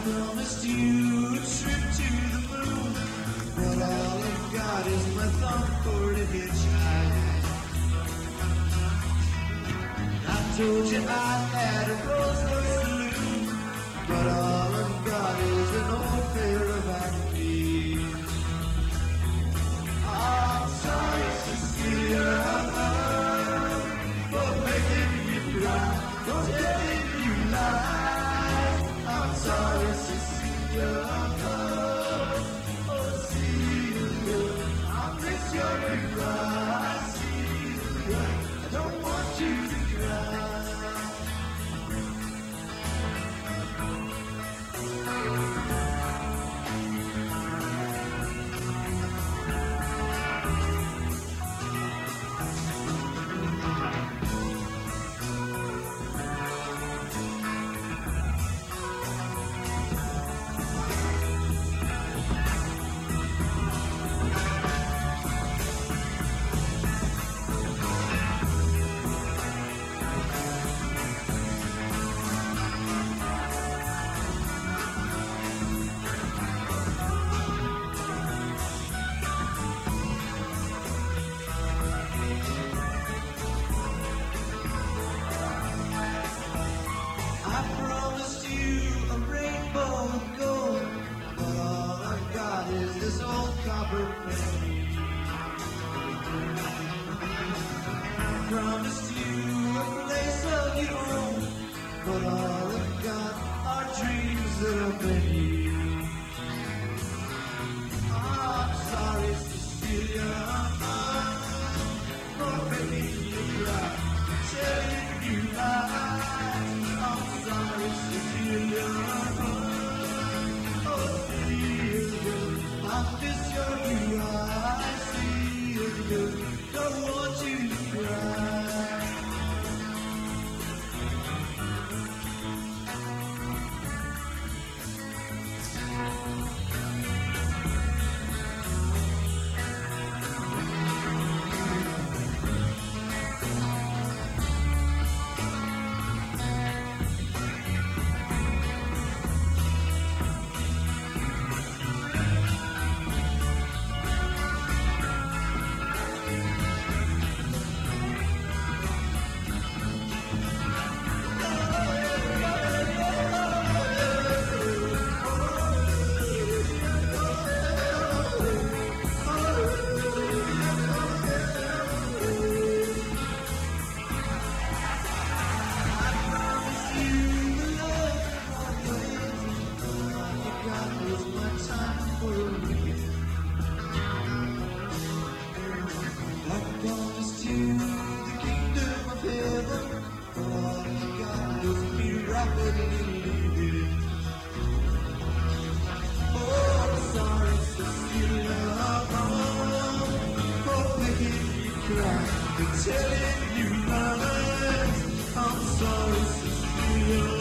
promised you a trip to the moon, but all I've got is my thumb for to hitchhike. I told you I had a Rolls-Royce saloon, but all I've got is an old pair of Acme. I'm sorry, Cecilia, for making you cry, for telling you lies. I'm sorry, Cecilia, oh Cecilia, I miss your goodbye, Cecilia, I don't want you to cry. I promised you a rainbow of gold, but all I've got is this old copper penny. I promised you a place of your own, but all I've got are dreams that are many. I'm sorry, Cecilia, for making you cry, telling you lies. I'm sorry, Cecilia, oh Cecilia, I miss your blue eyes, Cecilia, don't want you to cry. Telling you lies, I'm sorry, Cecilia.